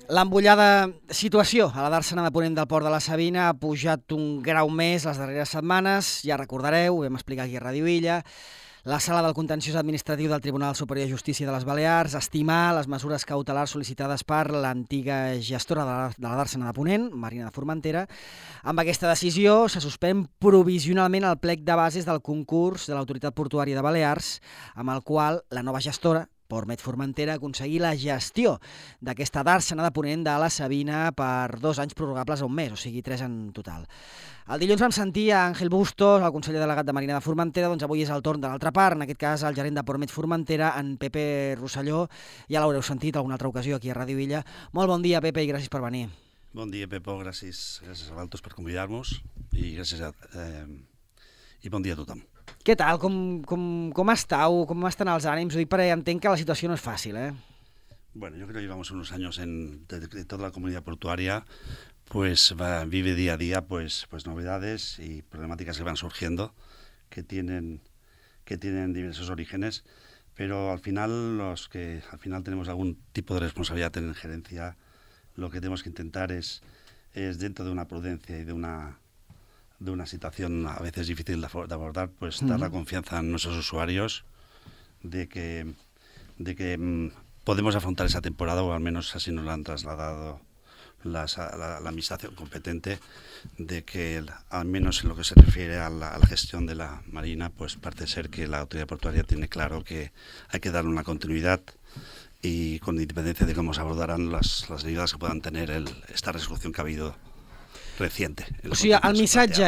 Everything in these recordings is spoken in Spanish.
L'embullada situació a la Dàrsena de Ponent del Port de la Sabina ha pujat un grau més les darreres setmanes. Ja recordareu, ho vam explicar aquí a Ràdio Illa, la Sala del Contenciós Administratiu del Tribunal Superior de Justícia de les Balears estimar les mesures cautelars sol·licitades per l'antiga gestora de la Dàrsena de Ponent, Marina de Formentera. Amb aquesta decisió se suspèn provisionalment el plec de bases del concurs de l'Autoritat Portuària de Balears, amb el qual la nova gestora, Portmet Formentera, aconseguir la gestió d'aquesta Dàrsena de Ponent de la Sabina per 2 anys prorrogables a 1 mes, o sigui 3 en total. El dilluns vam sentir a Àngel Bustos, el conseller delegat de Marina de Formentera, doncs avui és el torn de l'altra part, en aquest cas el gerent de Portmet Formentera, en Pepe Rosselló. Ja l'haureu sentit alguna altra ocasió aquí a Ràdio Illa. Molt bon dia, Pepe, i gràcies per venir. Bon dia, Pepo, gràcies a vosaltres per convidar-nos i i bon dia a tothom. Què tal? Com estàu? Com estan els ànims? Ho dic perquè entenc que la situació no és fàcil, ¿eh? Bueno, yo creo que llevamos unos años de toda la comunidad portuaria, pues vive día a día pues novedades y problemáticas que van surgiendo, que tienen diversos orígenes, pero al final los que tenemos algún tipo de responsabilidad en gerencia, lo que tenemos que intentar es dentro de una prudencia y de una situación a veces difícil de abordar, pues dar la confianza a nuestros usuarios de que podemos afrontar esa temporada, o al menos así nos lo han trasladado la administración competente, de que al menos en lo que se refiere a la gestión de la Marina, pues parece ser que la autoridad portuaria tiene claro que hay que darle una continuidad y con independencia de cómo se abordarán las ayudas que puedan tener esta resolución que ha habido reciente. O sigui, el missatge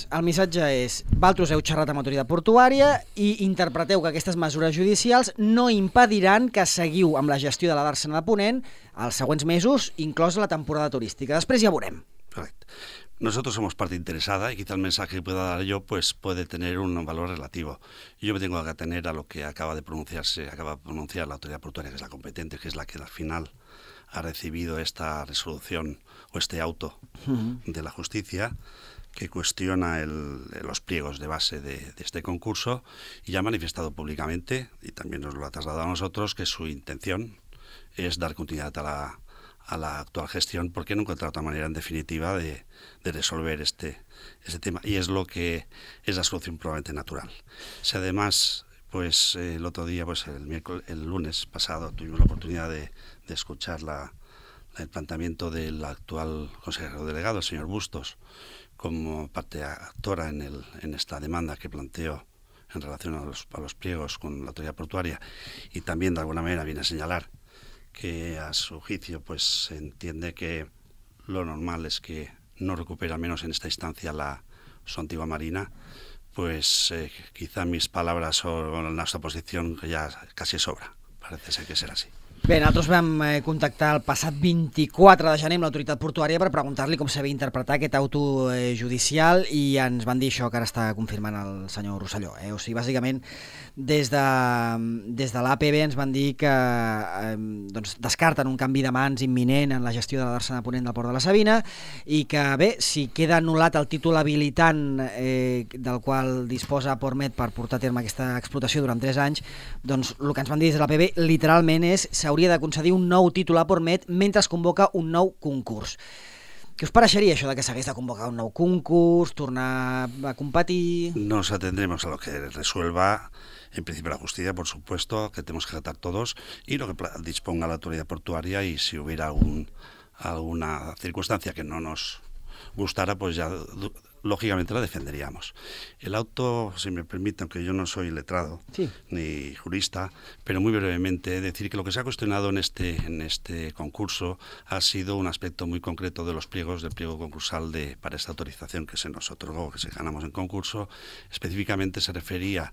és, vosaltres heu xerrat amb l'autoritat portuària i interpreteu que aquestes mesures judicials no impediran que seguiu amb la gestió de la Dàrsena de Ponent els següents mesos, inclosa la temporada turística. Després ja veurem. Correcto. Nosotros somos parte interesada y quizá el mensaje que pueda dar yo pues puede tener un valor relativo. Yo me tengo que atener a lo que acaba de pronunciar la autoridad portuaria, que es la competente, que es la que al final ha recibido esta resolución o este auto de la justicia que cuestiona los pliegos de base de este concurso, y ya ha manifestado públicamente, y también nos lo ha trasladado a nosotros, que su intención es dar continuidad a la actual gestión, porque no encuentra otra manera en definitiva de resolver este tema, y es lo que es la solución probablemente natural. Si además, pues el otro día, pues el lunes pasado, tuvimos la oportunidad de escuchar el planteamiento del actual consejero delegado, el señor Bustos, como parte actora en esta demanda que planteó en relación a los pliegos con la autoridad portuaria, y también de alguna manera viene a señalar que a su juicio pues se entiende que lo normal es que no recupere, al menos en esta instancia, su antigua Marina, pues quizá mis palabras o nuestra posición ya casi sobra. Parece ser que serà així. Bé, nosaltres vam contactar el passat 24 de gener amb l'autoritat portuària per preguntar-li com s'havia interpretat aquest auto judicial, i ens van dir això que ara està confirmant el senyor Rosselló. O sigui, bàsicament, des de l'APB ens van dir que descarten un canvi de mans imminent en la gestió de la Dàrsena de Ponent del Port de la Sabina, i que, bé, si queda anul·lat el títol habilitant del qual disposa Portmet per portar a terme aquesta explotació durant 3 anys, doncs el que ens van dir des de l'APB literalment és s'hauria de concedir un nou títol a Portmet mentre es convoca un nou concurs. ¿Qué os parecería eso de que s'hagués de convocar un nou concurs, tornar a competir? Nos atendremos a lo que resuelva en principio la justicia, por supuesto, que tenemos que tratar todos, y lo que disponga la autoridad portuaria, y si hubiera alguna circunstancia que no nos gustara, pues ya lógicamente la defenderíamos. El auto, si me permiten, aunque yo no soy letrado ni jurista, pero muy brevemente decir que lo que se ha cuestionado en este concurso ha sido un aspecto muy concreto de los pliegos, del pliego concursal para esta autorización que se nos otorgó, que se ganamos en concurso. Específicamente se refería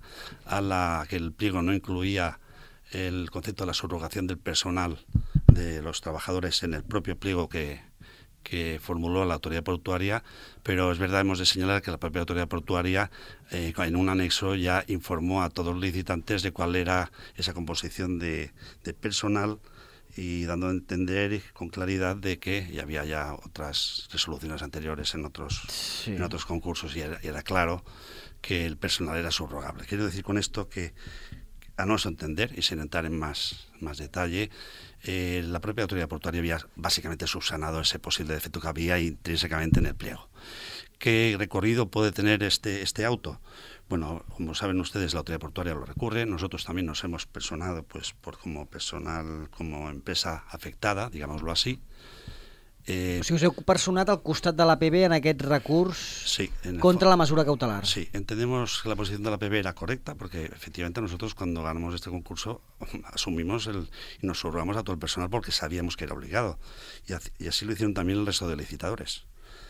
a que el pliego no incluía el concepto de la subrogación del personal de los trabajadores en el propio pliego que formuló la autoridad portuaria, pero es verdad, hemos de señalar que la propia autoridad portuaria en un anexo ya informó a todos los licitantes de cuál era esa composición de personal, y dando a entender con claridad de que ya había otras resoluciones anteriores en otros concursos, y era claro que el personal era subrogable. Quiero decir con esto que, a nuestro entender, y sin entrar en más detalle, la propia autoridad portuaria había básicamente subsanado ese posible defecto que había intrínsecamente en el pliego. ¿Qué recorrido puede tener este auto? Bueno, como saben ustedes, la autoridad portuaria lo recurre. Nosotros también nos hemos personado como personal, como empresa afectada, digámoslo así. O sigui, us heu personat al costat de l'APB en aquest recurs contra la mesura cautelar. Sí, entendemos que la posición de la APB era correcta porque efectivamente nosotros cuando ganamos este concurso asumimos y nos subrogamos a todo el personal porque sabíamos que era obligado y así lo hicieron también el resto de licitadores.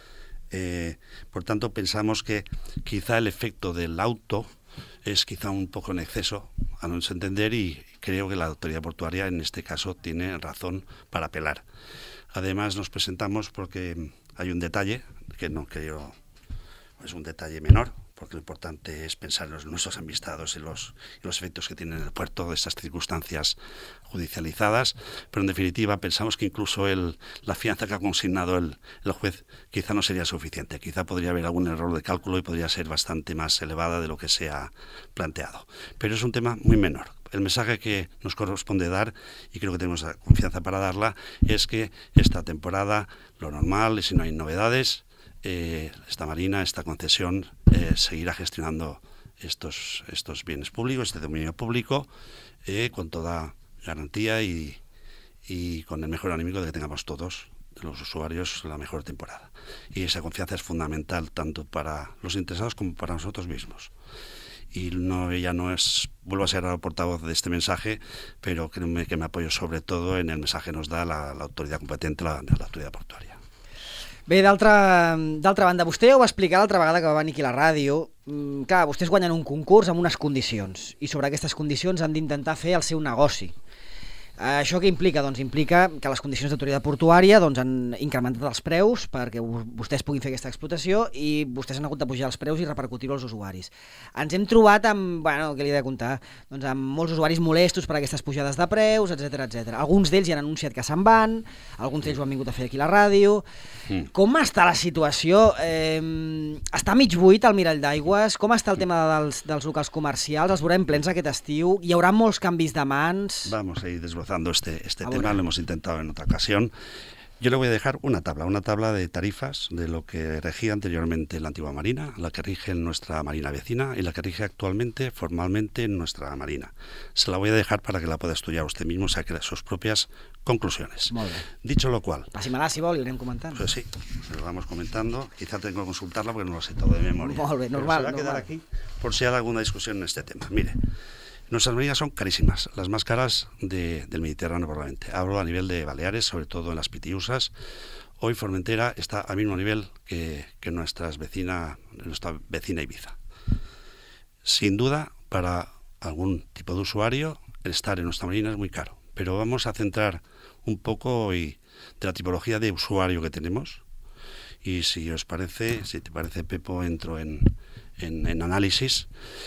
Por tanto, pensamos que quizá el efecto del auto es quizá un poco en exceso, a nuestro entender, y creo que la autoridad portuaria en este caso tiene razón para apelar. Además nos presentamos porque hay un detalle, que no creo es un detalle menor, porque lo importante es pensar en nuestros envistados y los efectos que tienen en el puerto de estas circunstancias judicializadas, pero en definitiva pensamos que incluso la fianza que ha consignado el juez quizá no sería suficiente, quizá podría haber algún error de cálculo y podría ser bastante más elevada de lo que se ha planteado, pero es un tema muy menor. El mensaje que nos corresponde dar, y creo que tenemos la confianza para darla, es que esta temporada, lo normal, y si no hay novedades, esta marina, esta concesión, seguirá gestionando estos bienes públicos, este dominio público, con toda garantía y con el mejor anímico de que tengamos todos, los usuarios, la mejor temporada. Y esa confianza es fundamental tanto para los interesados como para nosotros mismos. Y ella no es, vuelvo a ser el portavoz de este mensaje, pero créanme que me apoyo sobre todo en el mensaje que nos da la autoridad competente, la autoridad portuària. Bé, d'altra banda, vostè ho va explicar l'altra vegada que va venir aquí a la ràdio. Clar, vostès guanyen un concurs amb unes condicions i sobre aquestes condicions han d'intentar fer el seu negoci. Això què implica? Doncs implica que les condicions d'autoritat portuària han incrementat els preus perquè vostès puguin fer aquesta explotació i vostès han hagut de pujar els preus i repercutir-ho als usuaris. Ens hem trobat amb, què li he de contar, amb molts usuaris molestos per aquestes pujades de preus, etc. Alguns d'ells ja han anunciat que se'n van, alguns d'ells ho han vingut a fer aquí a la ràdio. Com està la situació? Està mig buit el mirall d'aigües? Com està el tema dels locals comercials? Els veurem plens aquest estiu? Hi haurà molts canvis de mans? Vamos a ir desbrozando este tema, lo hemos intentado en otra ocasión. Yo le voy a dejar una tabla de tarifas de lo que regía anteriormente la antigua marina, la que rige en nuestra marina vecina y la que rige actualmente formalmente en nuestra marina. Se la voy a dejar para que la pueda estudiar usted mismo, saque sus propias conclusiones. Dicho lo cual... Passi-me-la, si vol, i ho anem comentant. Pues sí, lo vamos comentando. Quizá tengo que consultarla porque no lo sé todo de memoria. Molt bé, normal. Se va a quedar aquí por si hay alguna discusión en este tema. Mire, nuestras marinas son carísimas, las más caras del Mediterráneo probablemente. Hablo a nivel de Baleares, sobre todo en las Pitiusas. Hoy Formentera está al mismo nivel que nuestra vecina Ibiza. Sin duda, para algún tipo de usuario, el estar en nuestra marina es muy caro. Pero vamos a centrar un poco hoy de la tipología de usuario que tenemos. Y si os parece, si te parece, Pepo, entro en análisis.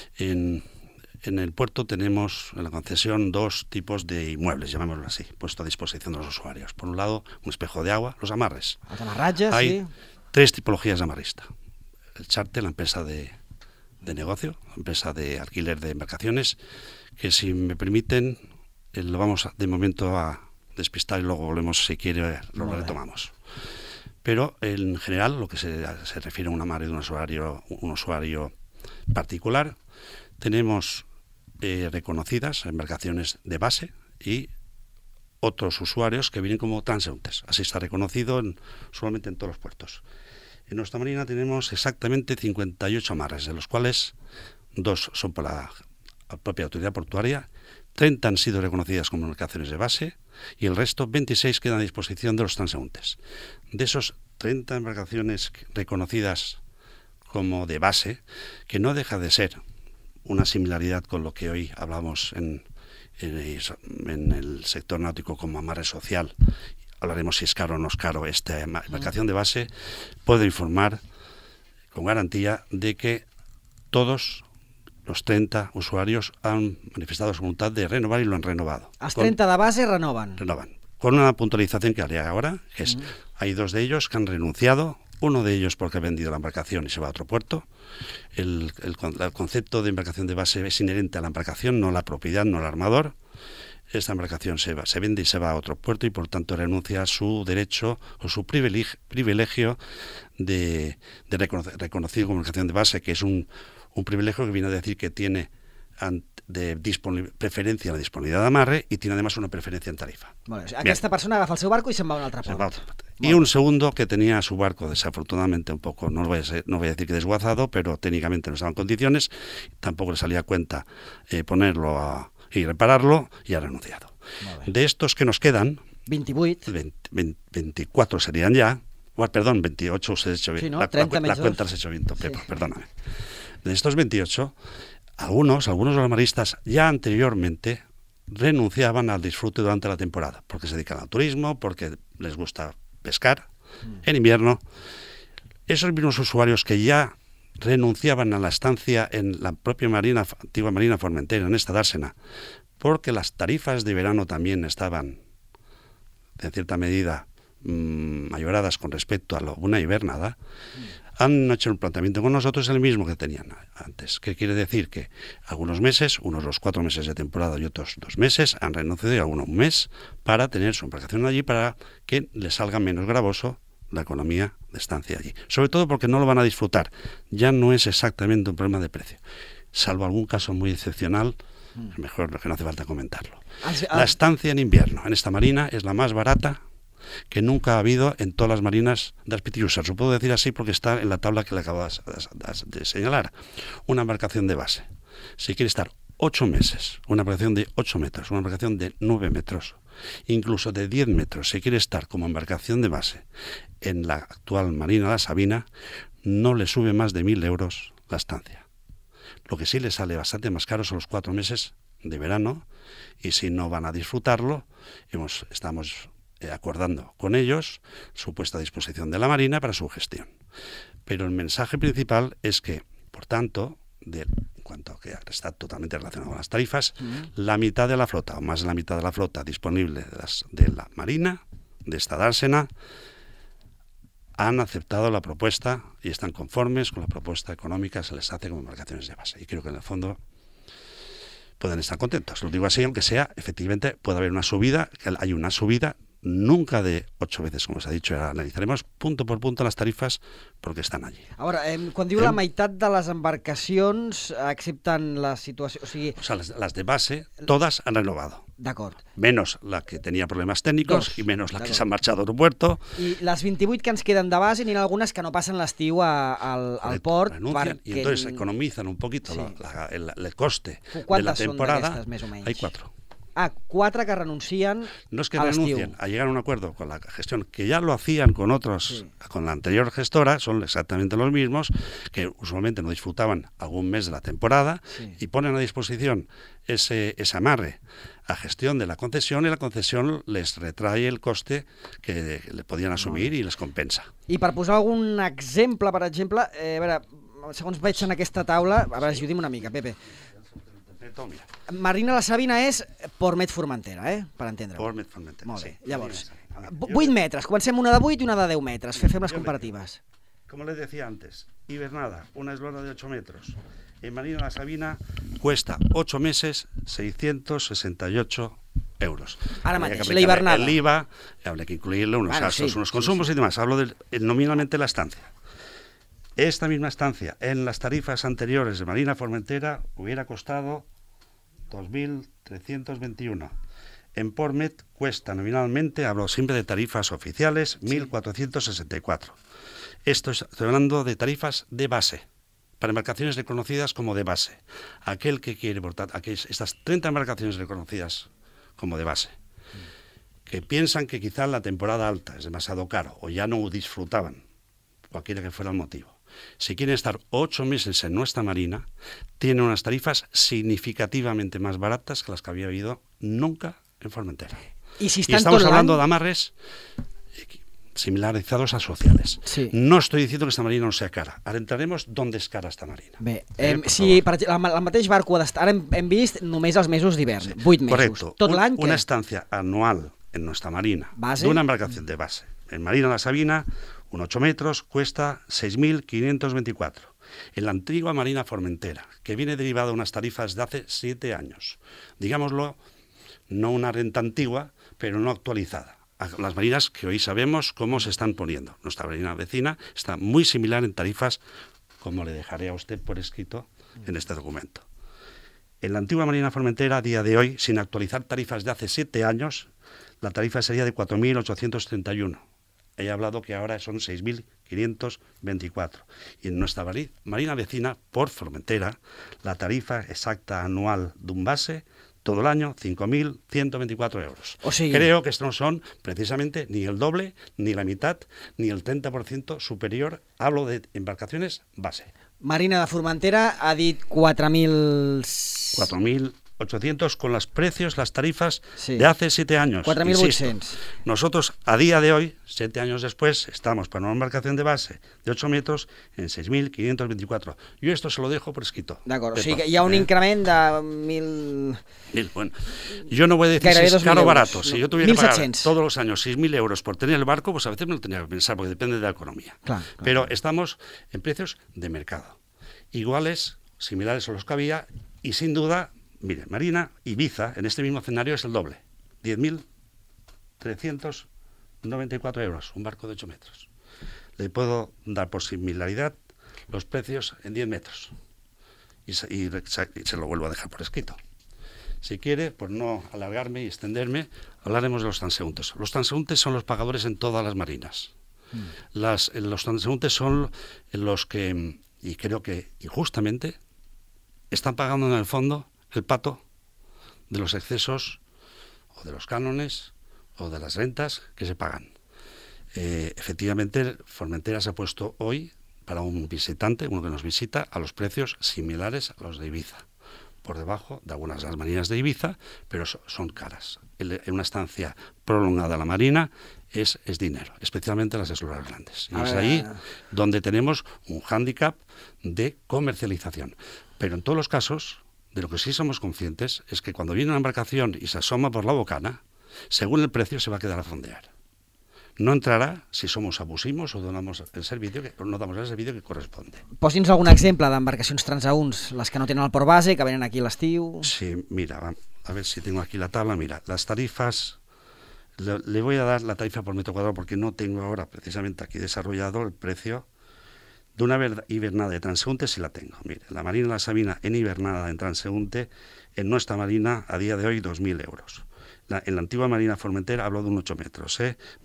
En el puerto tenemos en la concesión dos tipos de inmuebles, llamémoslo así, puesto a disposición de los usuarios. Por un lado, un espejo de agua, los amarres. Los amarratges, Hay sí. tres tipologías de amarrista. El charter, la empresa de negocio, la empresa de alquiler de embarcaciones, que si me permiten, lo vamos de momento a despistar y luego volvemos, si quiere, lo retomamos. Pero en general, lo que se refiere a un amarre de un usuario particular, tenemos reconocidas embarcaciones de base y otros usuarios que vienen como transeúntes. Así está reconocido solamente en todos los puertos. En nuestra marina tenemos exactamente 58 amarres, de los cuales 2 son por la propia autoridad portuaria, 30 han sido reconocidas como embarcaciones de base y el resto, 26, quedan a disposición de los transeúntes. De esos 30 embarcaciones reconocidas como de base, que no deja de ser una similaridad con lo que hoy hablamos en el sector náutico como amarre social. Hablaremos si es caro o no es caro esta embarcación de base. Puedo informar con garantía de que todos los 30 usuarios han manifestado su voluntad de renovar y lo han renovado. Els 30 de base renoven. Con una puntualización que haré ahora, que es, hay 2 de ellos que han renunciado, uno de ellos porque ha vendido la embarcación y se va a otro puerto. El concepto de embarcación de base es inherente a la embarcación, no a la propiedad, no al armador. esta embarcación se vende y se va a otro puerto y por tanto renuncia a su derecho o su privilegio de reconocido como embarcación de base, que es un privilegio que viene a decir que tiene preferència en la disponibilitat d'amarre y tiene además una preferencia en tarifa. Bueno, aquesta persona agafa el seu barco y se va a un altre port. Y un segundo que tenía su barco desafortunadamente un poco, no voy a decir que desguazado, pero técnicamente no estaba en condiciones, tampoco le salía a cuenta ponerlo y repararlo, y ha renunciado. De estos que nos quedan, 24 serían ya, perdón, 28 os he hecho bien, sí, ¿no? la cuenta has hecho bien, Pepo, sí. Perdóname. De estos 28, algunos de los maristas ya anteriormente renunciaban al disfrute durante la temporada, porque se dedican al turismo, porque les gusta pescar en invierno. Esos mismos usuarios que ya renunciaban a la estancia en la propia antigua Marina Formentera, en esta dársena, porque las tarifas de verano también estaban, en cierta medida, mayoradas con respecto a una hibernada, han hecho un planteamiento con nosotros el mismo que tenían antes. ¿Qué quiere decir? Que algunos meses, unos los 4 meses de temporada y otros 2 meses, han renunciado y algunos un mes para tener su embarcación allí para que les salga menos gravoso la economía de estancia allí. Sobre todo porque no lo van a disfrutar. Ya no es exactamente un problema de precio. Salvo algún caso muy excepcional, mejor que no hace falta comentarlo. La estancia en invierno en esta marina es la más barata que nunca ha habido en todas las marinas de Azpititúa. Lo puedo decir así porque está en la tabla que le acabo de señalar. Una embarcación de base, si quiere estar 8 meses, una embarcación de 8 metros, una embarcación de 9 metros, incluso de 10 metros, si quiere estar como embarcación de base en la actual Marina La Sabina, no le sube más de 1.000 euros la estancia. Lo que sí le sale bastante más caro son los 4 meses de verano, y si no van a disfrutarlo, estamos acordando con ellos su puesta a disposición de la Marina para su gestión. Pero el mensaje principal es que, por tanto, en cuanto a que está totalmente relacionado con las tarifas, la mitad de la flota, o más de la mitad de la flota disponible de la Marina, de esta dársena, han aceptado la propuesta y están conformes con la propuesta económica que se les hace como embarcaciones de base. Y creo que en el fondo pueden estar contentos. Lo digo así, aunque sea, efectivamente, puede haber una subida, que hay una subida, nunca de 8 veces, como se ha dicho. Analizaremos punto por punto las tarifas porque están allí. Ahora, quan diu la meitat de les embarcacions accepten la situació... O sea, las de base, todas han renovado. D'acord. Menos la que tenía problemas técnicos y menos la que se han marchado al aeropuerto. I les 28 que ens queden de base, n'hi ha algunes que no passen l'estiu al port. Renuncian y entonces economizan un poquito el coste de la temporada. Són més o menys? Hay 4. 4 que renuncien. No es que renuncien a llegar a un acuerdo con la gestión, que ya lo hacían con otros, con la anterior gestora, son exactamente los mismos, que usualmente no disfrutaban algún mes de la temporada, y ponen a disposición ese amarre a gestión de la concesión, y la concesión les retrae el coste que le podien assumir i les compensa. I per posar algun exemple, per exemple, a veure, segons veig en aquesta taula, a veure, ajudi'm una mica, Pepe. Marina La Sabina és Portmet Formentera, per entendre-ho. Portmet Formentera, molt bé. sí. Llavors, 8 metres, comencem una de 8 i una de 10 metres, fem les comparatives. Como les decía antes, hibernada, una eslora de 8 metros. En Marina La Sabina cuesta 8 meses 668 euros. Ara mateix, la hibernada. El IVA, habría que incluirle unos gastos, unos consumos y demás. Hablo nominalmente de la estancia. Esta misma estancia en las tarifas anteriores de Marina Formentera hubiera costado 2.321. En Portmet cuesta nominalmente, hablo siempre de tarifas oficiales, 1.464. Estoy hablando de tarifas de base, para embarcaciones reconocidas como de base. Aquel que quiere portar estas 30 embarcaciones reconocidas como de base, que piensan que quizá la temporada alta es demasiado caro o ya no disfrutaban, cualquiera que fuera el motivo. Si quieren estar 8 meses en nuestra marina, tienen unas tarifas significativamente más baratas que las que había habido nunca en Formentera. Y estamos hablando de amarres similarizados a sociales. Sí. No estoy diciendo que esta marina no sea cara. Ara entraremos d'on és cara esta marina. Bé, si per exemple, el mateix barco ha d'estar, ara hem vist només els mesos d'hivern, 8 mesos. Correcto. Tot l'any, una estancia anual en nuestra marina, ¿Base? De una embarcación de base. En Marina La Sabina, un 8 metros, cuesta 6.524. En la antigua Marina Formentera, que viene derivada de unas tarifas de hace 7 años, digámoslo, no una renta antigua, pero no actualizada. Las marinas que hoy sabemos cómo se están poniendo. Nuestra marina vecina está muy similar en tarifas, como le dejaré a usted por escrito en este documento. En la antigua Marina Formentera, a día de hoy, sin actualizar tarifas de hace 7 años, la tarifa sería de 4.831. He hablado que ahora son 6.524. Y en nuestra marina vecina, por Formentera, la tarifa exacta anual de un base, todo el año, 5.124 euros. O sigui... Creo que estos no son precisamente ni el doble, ni la mitad, ni el 30% superior. Hablo de embarcaciones base. Marina de Formentera ha dit 4.000... 4.800 con los precios, las tarifas de hace 7 años. 4.800. Nosotros, a día de hoy, 7 años después, estamos para una embarcación de base de 8 metros en 6.524. Yo esto se lo dejo por escrito. D'acord, o sigui que hi ha un increment de 1.000... Bueno, yo no voy a decir si es caro o barato. Si yo tuviera que pagar todos los años 6.000 euros por tener el barco, pues a veces me lo tenía que pensar, porque depende de la economía. Claro. Pero estamos en precios de mercado. Iguales, similares a los que había, y sin duda... Mire, Marina Ibiza, en este mismo escenario, es el doble. 10.394 euros, un barco de 8 metros. Le puedo dar por similaridad los precios en 10 metros. Y se lo vuelvo a dejar por escrito. Si quiere, por no alargarme y extenderme, hablaremos de los transeúntes. Los transeúntes son los pagadores en todas las marinas. Los transeúntes son los que, y creo que injustamente, están pagando en el fondo el pato de los excesos o de los cánones o de las rentas que se pagan. Efectivamente, Formentera se ha puesto hoy, para un visitante, uno que nos visita, a los precios similares a los de Ibiza, por debajo de algunas de las marinas de Ibiza, pero son caras. En una estancia prolongada a la marina es dinero, especialmente las esloras grandes. Y es ahí donde tenemos un hándicap de comercialización. Pero en todos los casos, de lo que sí somos conscientes es que cuando viene una embarcación y se asoma por la bocana, según el precio se va a quedar a fondear. No entrarà si somos abusivos o donamos el servicio no damos el servicio que corresponde. Posi'ns algun exemple d'embarcacions transaúnts, les que no tenen el port base, que venen aquí a l'estiu. Sí, mira, a ver si tengo aquí la tabla. Mira, las tarifas, le voy a dar la tarifa por metro cuadrado porque no tengo ahora precisamente aquí desarrollado el precio de una hibernada de transeúnte. Si la tengo. Mire, la Marina La Sabina en hibernada en transeúnte, en nuestra marina a día de hoy 2.000 euros. En la antigua Marina Formentera hablo de un 8 metros,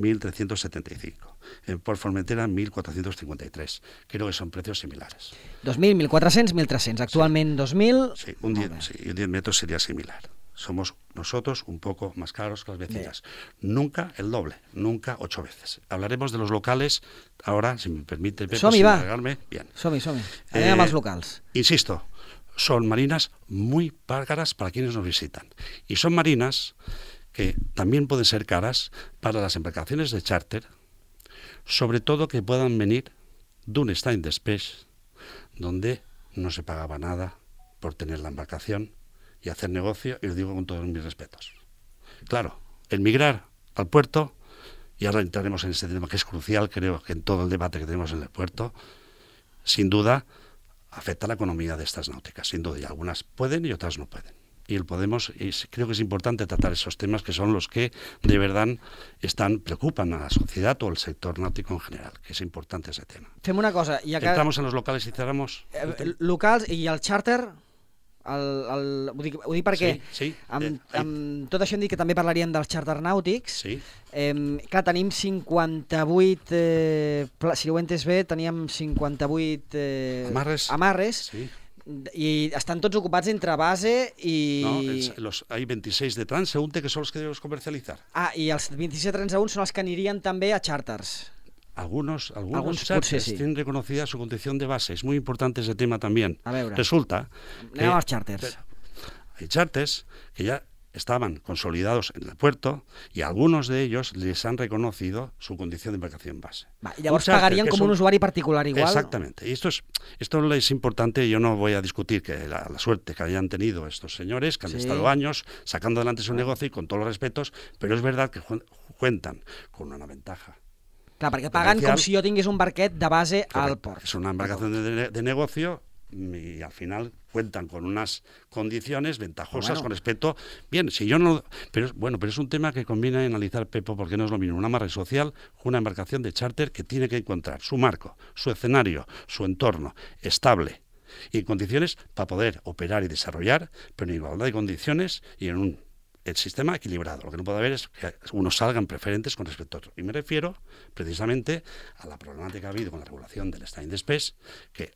1.375. En Port Formentera 1.453. Creo que son precios similares. 2.000, 1.400, 1.300. Actualment 2.000... Sí, un 10 metros sería similar. Somos nosotros un poco más caros que las vecinas. Nunca el doble, nunca 8 veces. Hablaremos de los locales ahora, si me permite, Pepe, som-hi, va. Bien. Som-hi. Anem amb els locals. Insisto, son marinas muy caras para quienes nos visitan. Y son marinas que también pueden ser caras para las embarcaciones de charter, sobre todo que puedan venir d'un Stein Despeix, donde no se pagaba nada por tener la embarcación y hacer negocio, y lo digo con todos mis respetos. Claro, el migrar al puerto, y ahora entraremos en este tema que es crucial, creo que en todo el debate que tenemos en el puerto, sin duda afecta a la economía de estas náuticas, sin duda, y algunas pueden y otras no pueden. Y creo que es importante tratar esos temas que son los que de verdad preocupan a la sociedad o al sector náutico en general, que es importante ese tema. Fem una cosa, ja que... Entramos en los locales y cerramos... Locals i el charter... Ho dic perquè amb tot això hem dit que també parlaríem dels charter nàutics. Clar, tenim 58, si ho he entès bé, teníem 58 amarres i estan tots ocupats entre base i... No, hay 26 de transeúnte que son los que debemos comercializar. I els 26 de transeúnte són els que anirien també a charters. Algunos charters tienen reconocida su condición de base. Es muy importante ese tema también. Resulta que los charters. Hay charters que ya estaban consolidados en el puerto y algunos de ellos les han reconocido su condición de embarcación base. Y llavors pagarían como un usuario particular igual. Exactamente. Y esto es importante. Yo no voy a discutir que la suerte que hayan tenido estos señores, que han estado años sacando adelante su negocio y con todos los respetos, pero es verdad que cuentan con una ventaja. Clar, perquè paguen com si jo tingués un barquet de base al port. Es una embarcación de negocio y al final cuentan con unas condiciones ventajosas con respecto... Bien, si yo no... Pero es un tema que conviene analizar, Pepo, porque no es lo mismo una amarre social, una embarcación de charter que tiene que encontrar su marco, su escenario, su entorno estable y en condiciones para poder operar y desarrollar, pero en igualdad de condiciones y en el sistema equilibrado. Lo que no puede haber es que unos salgan preferentes con respecto a otros. Y me refiero precisamente a la problemática que ha habido con la regulación del Stay in the Space, que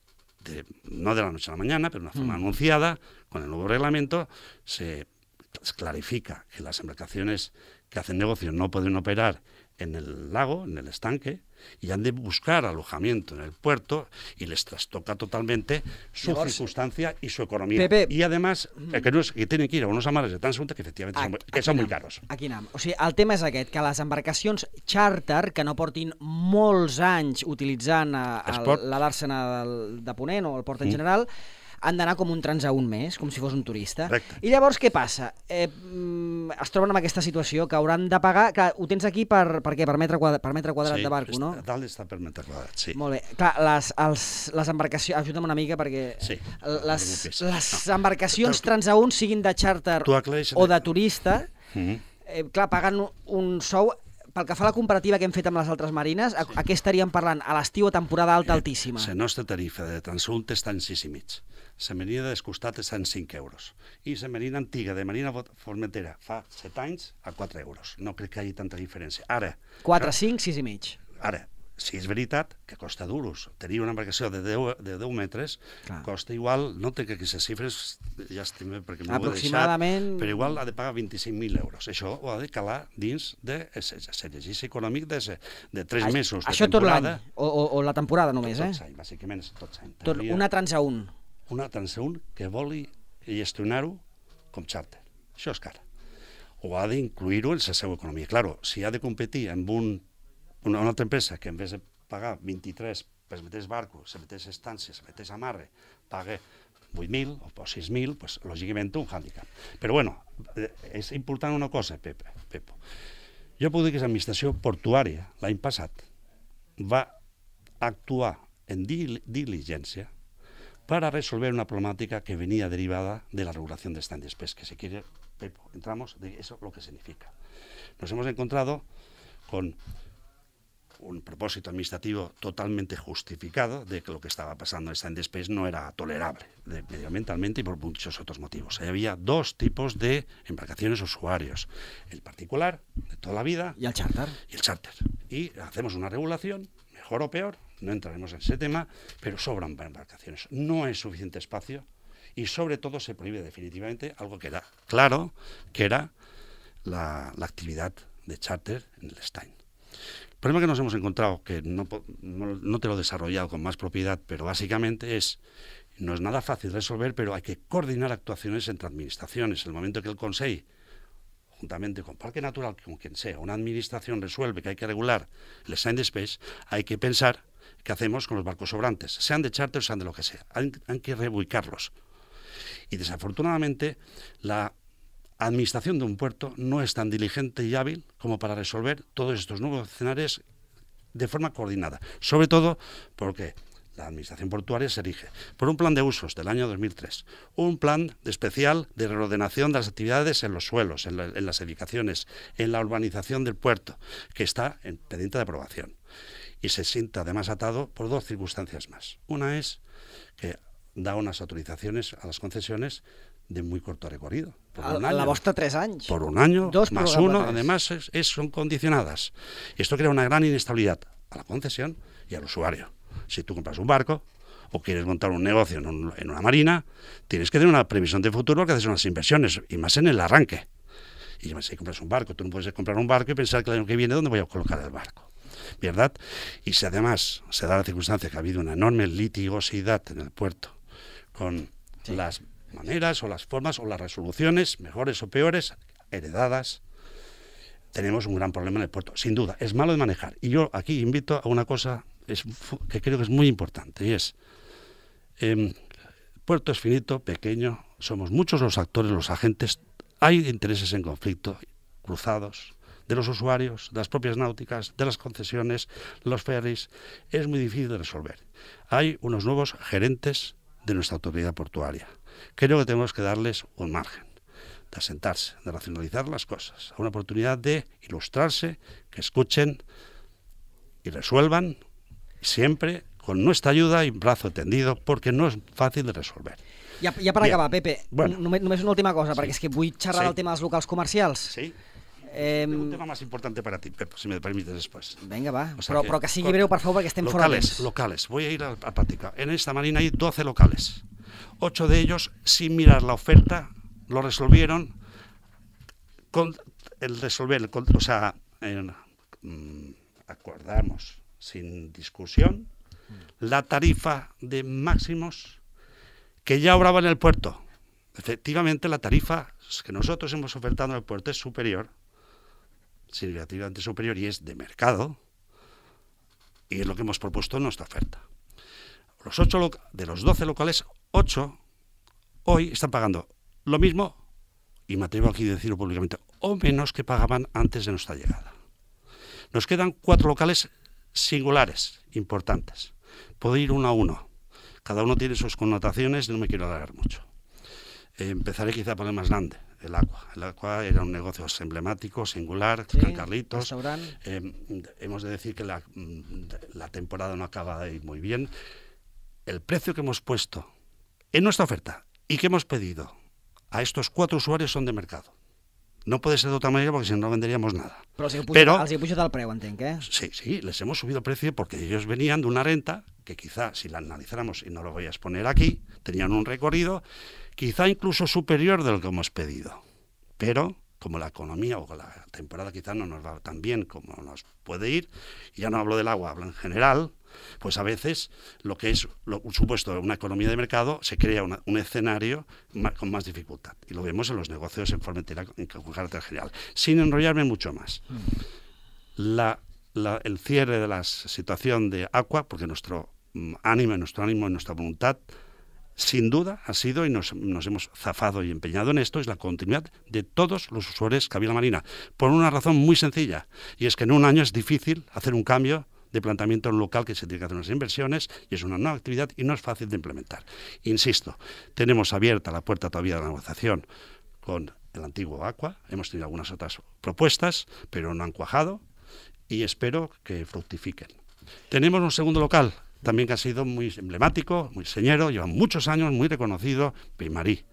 no de la noche a la mañana, pero de una forma anunciada, con el nuevo reglamento, se clarifica que las embarcaciones que hacen negocio no pueden operar en el lago, en el estanque, y han de buscar alojamiento en el puerto y les trastoca totalmente su circunstancia y su economía. Pepe, y además, que tienen que ir a unos amarres de transeúnte que efectivamente són molt caros. Aquí anem. O sigui, el tema és aquest, que les embarcacions charter, que no portin molts anys utilitzant la dàrsena de Ponent o el port en general, han d'anar com un transeünt més, com si fos un turista. Correcte. I llavors què passa? Es troben en aquesta situació que hauran de pagar, que ho tens aquí per què? Per metre quadrat de barco, no? Sí, dalt està per metre quadrat, sí. Molt bé. Clar, les embarcacions... Ajuda'm una mica perquè... Sí. Les embarcacions transeünts, siguin de charter o de turista, clar, paguen un sou... Pel que fa a la comparativa que hem fet amb les altres marines, a què estaríem parlant? A l'estiu a temporada alta altíssima? La nostra tarifa de transeúnt està en 6,5. La marina d'Escostat està en 5 euros. I la marina antiga de Marina Formentera fa 7 anys a 4 euros. No crec que hi hagi tanta diferència. Ara... 4, 5, 6,5. Ara, si és veritat que costa duros. Tenir una embarcació de 10 metres costa igual, no té que aquestes xifres, ja estimé perquè m'ho he deixat, però igual ha de pagar 25.000 euros. Això ho ha de calar dins de l'exercici econòmic de 3 mesos de temporada. Això tot l'any? O la temporada només, Tot l'any, bàsicament tot l'any. Una transeünt? Una transeünt que voli gestionar-ho com charter. Això és car. O ha d'incluir-ho en la seva economia. Claro, si ha de competir amb una altra empresa que en vez de pagar 23 per el mateix barco, la mateixa estància, el mateix amarre, paga 8.000 o 6.000, pues, lògicament un hàndicap. Però bueno, és important una cosa, Pepo. Jo puc dir que l'administració portuària l'any passat va actuar en diligència para resolver una problemática que venía derivada de la regulación de Stay in the Space, que si quiere, Pepo, entramos de eso lo que significa. Nos hemos encontrado con un propósito administrativo totalmente justificado de que lo que estaba pasando en Stay in the Space no era tolerable medioambientalmente y por muchos otros motivos. Había dos tipos de embarcaciones usuarios, el particular de toda la vida y el charter. Y hacemos una regulación, mejor o peor, no entraremos en ese tema, pero sobran embarcaciones. No hay suficiente espacio y sobre todo se prohíbe definitivamente algo que era claro, que era la actividad de charter en el Stein. El problema que nos hemos encontrado, que no te lo he desarrollado con más propiedad, pero básicamente no es nada fácil resolver, pero hay que coordinar actuaciones entre administraciones. En el momento que el Consejo, juntamente con Parque Natural, con quien sea, una administración resuelve que hay que regular el Stay in the Space, hay que pensar qué hacemos con los barcos sobrantes, sean de charter o sean de lo que sea. Hay que reubicarlos. Y desafortunadamente, la administración de un puerto no es tan diligente y hábil como para resolver todos estos nuevos escenarios de forma coordinada. Sobre todo porque la administración portuaria se rige por un plan de usos del año 2003, un plan especial de reordenación de las actividades en los suelos, en las edificaciones, en la urbanización del puerto, que está pendiente de aprobación. Y se sienta además atado por dos circunstancias más. Una es que da unas autorizaciones a las concesiones de muy corto recorrido. A la vostra 3 anys. Por un año, más uno, además son condicionadas. Y esto crea una gran inestabilidad a la concesión y al usuario. Si tú compras un barco o quieres montar un negocio en una marina, tienes que tener una previsión de futuro que haces unas inversiones, y más en el arranque. Y si compras un barco, tú no puedes comprar un barco y pensar que el año que viene, ¿dónde voy a colocar el barco? ¿Verdad? Y si además se da la circunstancia que ha habido una enorme litigosidad en el puerto con las maneras o las formas o las resoluciones, mejores o peores, heredadas, tenemos un gran problema en el puerto. Sin duda, es malo de manejar. Y yo aquí invito a una cosa que creo que es muy importante, y es, el puerto es finito, pequeño, somos muchos los actores, los agentes, hay intereses en conflicto, cruzados, de los usuarios, de las propias náuticas, de las concesiones, los ferries, es muy difícil de resolver. Hay unos nuevos gerentes de nuestra autoridad portuaria. Creo que tenemos que darles un margen de asentarse, de racionalizar las cosas, una oportunidad de ilustrarse, que escuchen y resuelvan, siempre con nuestra ayuda y un brazo tendido, porque no es fàcil de resolver. Ja per acabar, Pepe, bueno, només una última cosa, perquè és que vull xerrar del tema dels locals comercials. Sí. Un tema más importante para ti, Pepe, si me permites después. Venga, va, o sea però que sigui breu, per favor, perquè estem fora de temps. Locales, voy a ir a práctica. En esta marina hay 12 locales. 8 de ellos, sin mirar la oferta, lo resolvieron con el resolver, o sea, acordamos sin discusión la tarifa de máximos que ya obraba en el puerto. Efectivamente, la tarifa que nosotros hemos ofertado en el puerto es superior, significativamente superior, y es de mercado, y es lo que hemos propuesto en nuestra oferta. De los 12 locales, 8 hoy están pagando lo mismo, y me atrevo aquí a decirlo públicamente, o menos que pagaban antes de nuestra llegada. Nos quedan 4 locales singulares, importantes. Puedo ir uno a uno. Cada uno tiene sus connotaciones, no me quiero alargar mucho. Empezaré quizá por el más grande, el Aqua. El Aqua era un negocio emblemático, singular, sí, Can Carlitos. Hemos de decir que la temporada no acaba de ir muy bien. El precio que hemos puesto en nuestra oferta y que hemos pedido a estos 4 usuarios son de mercado. No puede ser de otra manera porque si no venderíamos nada. Però els he pujat el preu, entenc, eh? Sí, les hemos subido el precio porque ellos venían de una renta que quizá, si la analizáramos, y no lo voy a exponer aquí, tenían un recorrido quizá incluso superior de lo que hemos pedido. Pero, como la economía o la temporada quizá no nos va tan bien como nos puede ir, y ya no hablo del agua, hablo en general, pues a veces lo que es supuesto una economía de mercado se crea un escenario con más dificultad. Y lo vemos en los negocios en Formentera con carácter general. Sin enrollarme mucho más. El cierre de la situación de Aqua, porque nuestro ánimo, nuestra voluntad, sin duda ha sido, y nos hemos zafado y empeñado en esto, es la continuidad de todos los usuarios que había en la marina. Por una razón muy sencilla, y es que en un año es difícil hacer un cambio de planteamiento en un local que se tiene que hacer unas inversiones y es una nueva actividad y no es fácil de implementar. Insisto, tenemos abierta la puerta todavía de la negociación con el antiguo Aqua, hemos tenido algunas otras propuestas, pero no han cuajado y espero que fructifiquen. Tenemos un segundo local, también que ha sido muy emblemático, muy señero, lleva muchos años, muy reconocido, Villmarí.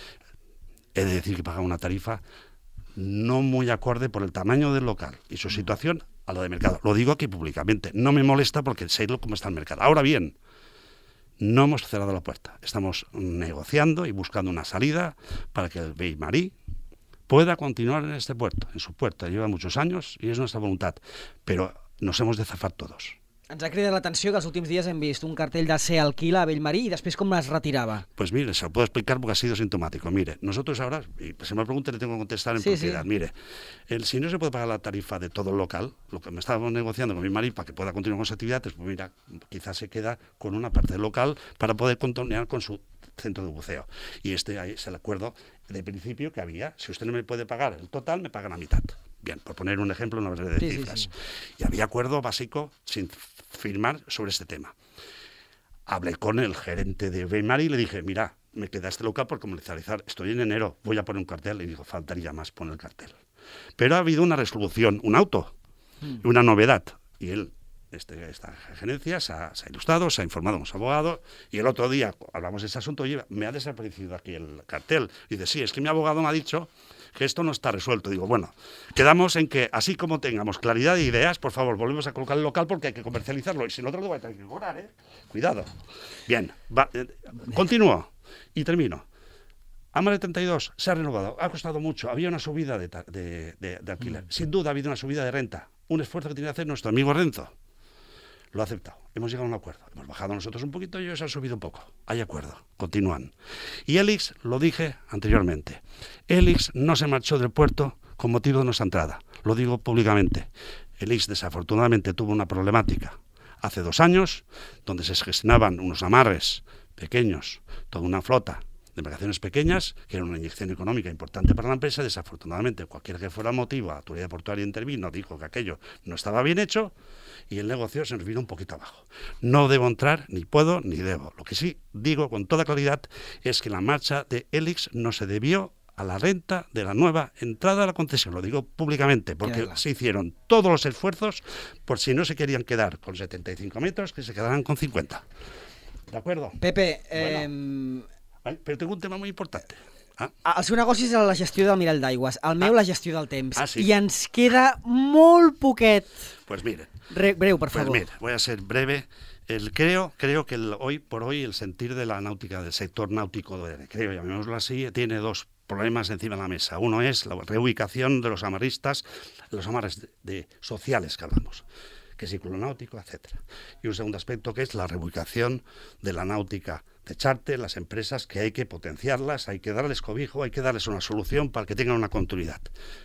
He de decir que paga una tarifa no muy acorde por el tamaño del local y su situación a lo de mercado. Lo digo aquí públicamente, no me molesta porque sé cómo está el mercado. Ahora bien, no hemos cerrado la puerta, estamos negociando y buscando una salida para que el Villmarí pueda continuar en este puerto, en su puerto. Lleva muchos años y es nuestra voluntad, pero nos hemos de zafar todos. Ens ha cridat l'atenció que els últims dies hem vist un cartell de Se alquila a Villmarí y después cómo es retiraba. Pues mire, se lo puedo explicar porque ha sido sintomático. Mire, nosotros ahora, y si me pregunta le tengo que contestar en propiedad. Sí. Mire, si no se puede pagar la tarifa de todo el local, lo que me estábamos negociando con Villmarí para que pueda continuar con sus actividades, pues mira, quizás se queda con una parte del local para poder continuar con su centro de buceo. Y ahí es el acuerdo de principio que había. Si usted no me puede pagar el total, me pagan la mitad. Bien, por poner un ejemplo, no hablaré de cifras. Sí. Y había acuerdo básico sin firmar sobre este tema. Hablé con el gerente de Villmarí y le dije, mira, me queda este local por comercializar, estoy en enero, voy a poner un cartel. Y dijo, faltaría más poner el cartel. Pero ha habido una resolución, un auto, una novedad. Y él, esta gerencia se ha ilustrado, se ha informado con su abogado, y el otro día hablamos de ese asunto y me ha desaparecido aquí el cartel. Y dice, sí, es que mi abogado me ha dicho que esto no está resuelto. Digo, bueno, quedamos en que así como tengamos claridad de ideas, por favor, volvemos a colocar el local porque hay que comercializarlo. Y si no, otro lo voy a tener que cobrar, ¿eh? Cuidado. Bien, continúo y termino. Amare 32 se ha renovado, ha costado mucho, había una subida de alquiler. Sin duda ha habido una subida de renta. Un esfuerzo que tiene que hacer nuestro amigo Renzo. Lo ha aceptado. Hemos llegado a un acuerdo. Hemos bajado nosotros un poquito y ellos han subido un poco. Hay acuerdo. Continúan. Y Elix, lo dije anteriormente, Elix no se marchó del puerto con motivo de nuestra entrada. Lo digo públicamente. Elix desafortunadamente tuvo una problemática hace 2 años donde se gestionaban unos amarres pequeños, toda una flota de embarcaciones pequeñas, que era una inyección económica importante para la empresa. Desafortunadamente, cualquiera que fuera el motivo, la autoridad portuaria intervino, dijo que aquello no estaba bien hecho y el negocio se nos vino un poquito abajo. No debo entrar, ni puedo, ni debo. Lo que sí digo con toda claridad es que la marcha de Helix no se debió a la renta de la nueva entrada a la concesión. Lo digo públicamente, porque se hicieron todos los esfuerzos por si no se querían quedar con 75 metros, que se quedaran con 50. ¿De acuerdo? Pepe, bueno, però tinc un tema molt important. El seu negoci és la gestió del mirall d'aigües, el meu la gestió del temps. Sí. I ens queda molt poquet. Pues mire. Breu, por favor. Pues mire, voy a ser breve. Creo que hoy por hoy el sentir de la náutica, del sector náutico, creo, llamémoslo así, tiene dos problemas encima de la mesa. Uno es la reubicación de los amarristas, los amarres sociales que hablamos, que es ciclo náutico, etc. Y un segundo aspecto que es la reubicación de la náutica de charter, las empresas, que hay que potenciarlas, hay que darles cobijo, hay que darles una solución para que tengan una continuidad.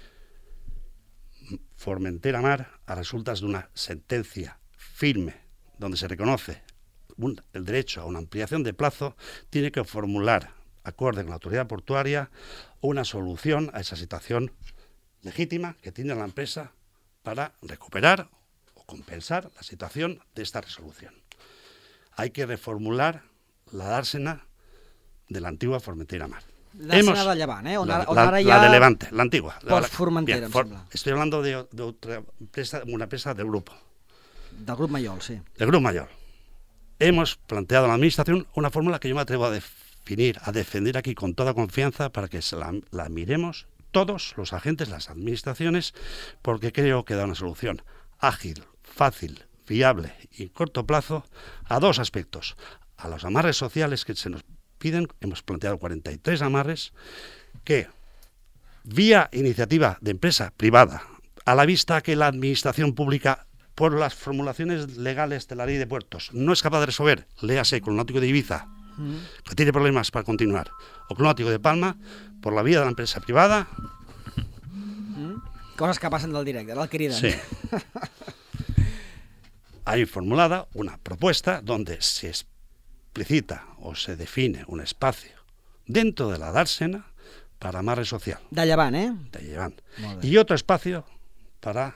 Formentera Mar, a resultas de una sentencia firme donde se reconoce el derecho a una ampliación de plazo, tiene que formular, acorde con la autoridad portuaria, una solución a esa situación legítima que tiene la empresa para recuperar o compensar la situación de esta resolución. Hay que reformular la dársena de la antigua Formentera Mar. Dársena de Llevant, ¿eh? La de Levante, la antigua. Formentera, em sembla. Estoy hablando de otra empresa, una empresa del grupo. Del Grup Mayol, sí. Del Grupo Mayol. Hemos planteado a la Administración una fórmula que yo me atrevo a definir, a defender aquí con toda confianza para que la miremos todos los agentes, las administraciones, porque creo que da una solución ágil, fácil, viable y en corto plazo a dos aspectos. A los amarres sociales que se nos piden, hemos planteado 43 amarres que, vía iniciativa de empresa privada, a la vista que la Administración Pública, por las formulaciones legales de la Ley de Puertos, no es capaz de resolver, léase con el náutico de Ibiza, que tiene problemas para continuar, o con el náutico de Palma, por la vía de la empresa privada. Coses que passen del directe, del criden. Sí. Hay formulada una propuesta donde se explicita o se define un espacio dentro de la dársena para amarre social. De Llevant, ¿eh? De Llevant. Y otro espacio para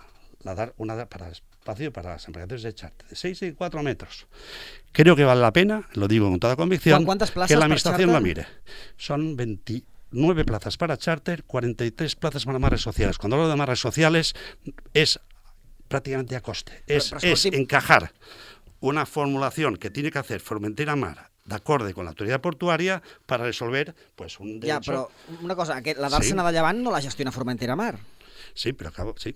espacio para las embarcaciones de charter, de 6 y 4 metros. Creo que vale la pena, lo digo con toda convicción, que la Administración la mire. Son 29 plazas para charter, 43 plazas para amarres sociales. Cuando hablo de amarres sociales es prácticamente a coste. Es encajar una formulación que tiene que hacer Formentera Mar de acorde con la autoridad portuària per resolver pues, un derecho... Ja, però una cosa, la dársena de Llevant no la gestiona Formentera Mar. Sí, pero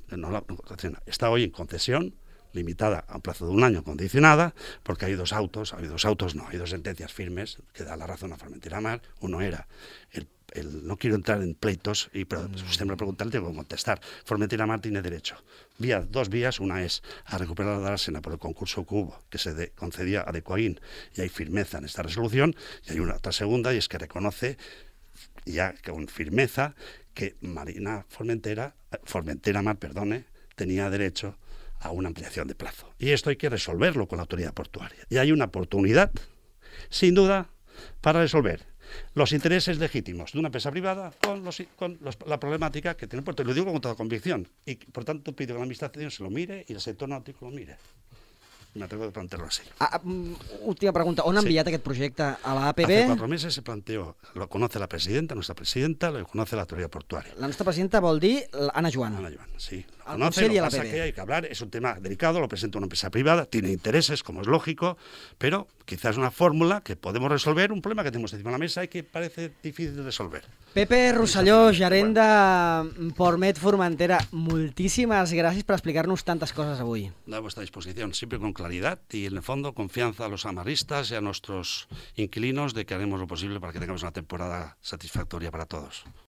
está hoy en concesión, limitada a un plazo de un año, condicionada, porque hay dos sentencias firmes que dan la razón a Formentera Mar. Uno era no quiero entrar en pleitos, pero usted me pregunta, le tengo que contestar. Formentera Mar tiene derecho. Dos vías, una es a recuperar la dársena por el concurso que hubo, que se concedía a Adecoaín, y hay firmeza en esta resolución, y hay una otra segunda, y es que reconoce ya con firmeza que Formentera Mar, tenía derecho a una ampliación de plazo. Y esto hay que resolverlo con la autoridad portuaria. Y hay una oportunidad, sin duda, para resolver los intereses legítimos de una empresa privada con la problemática que tiene el puerto. Y lo digo con toda convicción. Y, por tanto, pido que la Administración se lo mire y el sector náutico lo mire. Me atrevo a plantearlo así. Última pregunta. ¿On ha enviat aquest projecte a la APB? Hace 4 meses se planteó. Lo conoce la presidenta, nuestra presidenta, lo conoce la autoridad portuaria. La nuestra presidenta vol dir Anna Joan. Anna Joan, sí. Lo conoce, lo que pasa que hay que hablar. Es un tema delicado, lo presenta una empresa privada, tiene intereses, como es lógico, pero quizás una fórmula que podemos resolver un problema que tenemos encima de la mesa y que parece difícil de resolver. Pepe Rosselló, gerent de Portmet Formentera, moltíssimes gràcies per explicar-nos tantes coses avui. A vuestra disposición, siempre con claridad y en el fondo confianza a los amarristas y a nuestros inquilinos de que haremos lo posible para que tengamos una temporada satisfactoria para todos.